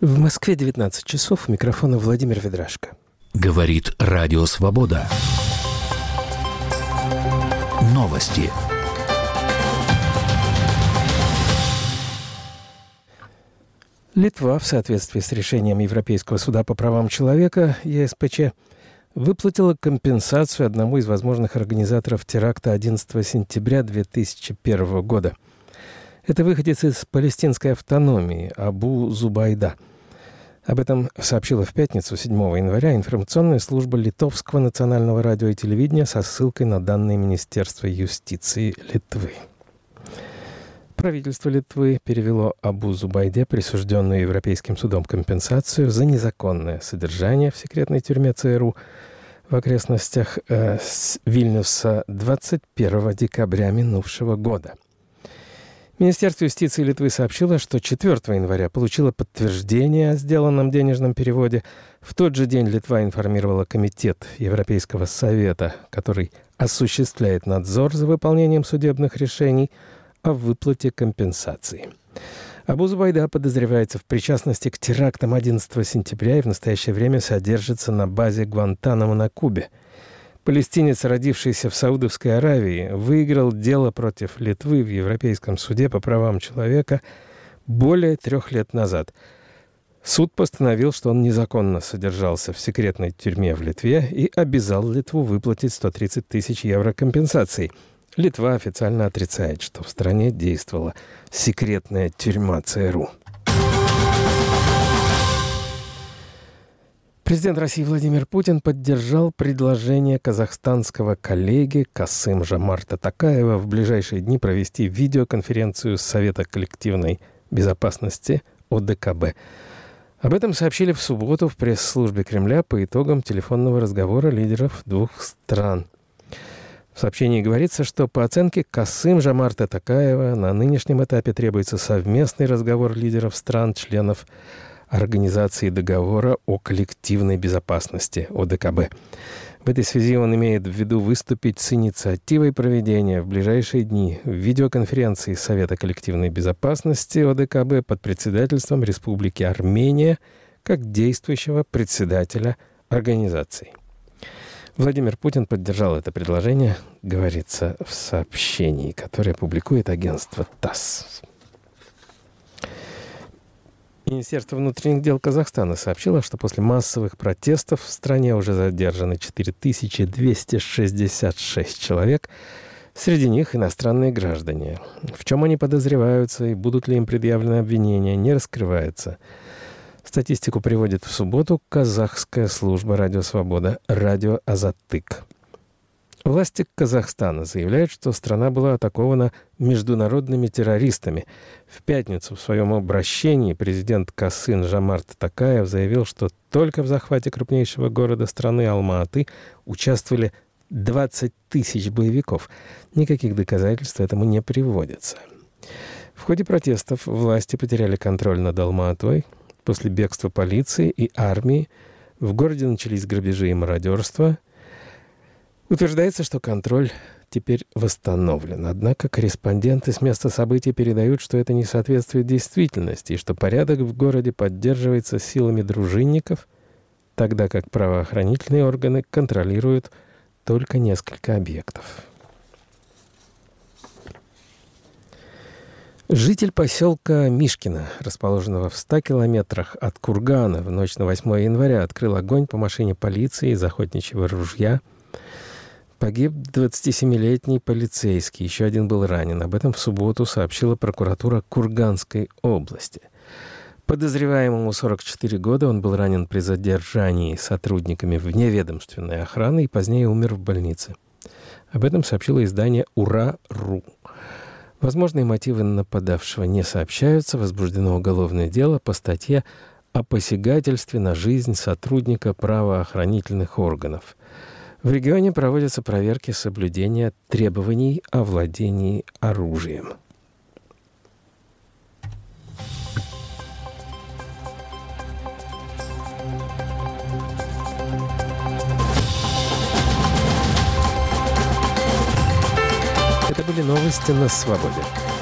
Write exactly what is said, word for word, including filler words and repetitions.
В Москве девятнадцать часов. У микрофона Владимир Ведрашко. Говорит Радио Свобода. Новости. Литва, в соответствии с решением Европейского суда по правам человека, Е С П Ч, выплатила компенсацию одному из возможных организаторов теракта одиннадцатого сентября две тысячи первого года. Это выходец из палестинской автономии Абу Зубайда. Об этом сообщила в пятницу, седьмого января, информационная служба Литовского национального радио и телевидения со ссылкой на данные Министерства юстиции Литвы. Правительство Литвы перевело Абу Зубайде присужденную Европейским судом компенсацию за незаконное содержание в секретной тюрьме Ц Р У в окрестностях э, Вильнюса двадцать первого декабря минувшего года. Министерство юстиции Литвы сообщило, что четвёртого января получило подтверждение о сделанном денежном переводе. В тот же день Литва информировала Комитет Европейского совета, который осуществляет надзор за выполнением судебных решений, о выплате компенсации. Абу Зубайда подозревается в причастности к терактам одиннадцатого сентября и в настоящее время содержится на базе Гуантанамо на Кубе. Палестинец, родившийся в Саудовской Аравии, выиграл дело против Литвы в Европейском суде по правам человека более трех лет назад. Суд постановил, что он незаконно содержался в секретной тюрьме в Литве и обязал Литву выплатить сто тридцать тысяч евро компенсации. Литва официально отрицает, что в стране действовала секретная тюрьма Ц Р У. Президент России Владимир Путин поддержал предложение казахстанского коллеги Касым-Жомарта Токаева в ближайшие дни провести видеоконференцию Совета коллективной безопасности О Д К Б. Об этом сообщили в субботу в пресс-службе Кремля по итогам телефонного разговора лидеров двух стран. В сообщении говорится, что по оценке Касым-Жомарта Токаева на нынешнем этапе требуется совместный разговор лидеров стран-членов Организации договора о коллективной безопасности О Д К Б. В этой связи он имеет в виду выступить с инициативой проведения в ближайшие дни видеоконференции Совета коллективной безопасности О Д К Б под председательством Республики Армения как действующего председателя организации. Владимир Путин поддержал это предложение, говорится в сообщении, которое публикует агентство ТАСС. Министерство внутренних дел Казахстана сообщило, что после массовых протестов в стране уже задержаны четыре тысячи двести шестьдесят шесть человек, среди них иностранные граждане. В чем они подозреваются и будут ли им предъявлены обвинения, не раскрывается. Статистику приводит в субботу казахская служба «Радио Свобода» «Радио Азаттык». Власти Казахстана заявляют, что страна была атакована международными террористами. В пятницу в своем обращении президент Касым-Жомарт Токаев заявил, что только в захвате крупнейшего города страны Алма-Аты участвовали двадцать тысяч боевиков. Никаких доказательств этому не приводится. В ходе протестов власти потеряли контроль над Алма-Атой. После бегства полиции и армии в городе начались грабежи и мародерство. Утверждается, что контроль теперь восстановлен. Однако корреспонденты с места событий передают, что это не соответствует действительности, и что порядок в городе поддерживается силами дружинников, тогда как правоохранительные органы контролируют только несколько объектов. Житель поселка Мишкино, расположенного в ста километрах от Кургана, в ночь на восьмое января открыл огонь по машине полиции из охотничьего ружья. Погиб двадцатисемилетний полицейский, еще один был ранен. Об этом в субботу сообщила прокуратура Курганской области. Подозреваемому сорок четыре года, он был ранен при задержании сотрудниками вневедомственной охраны и позднее умер в больнице. Об этом сообщило издание «Ура.ру». Возможные мотивы нападавшего не сообщаются. Возбуждено уголовное дело по статье о посягательстве на жизнь сотрудника правоохранительных органов. В регионе проводятся проверки соблюдения требований о владении оружием. Это были новости на Свободе.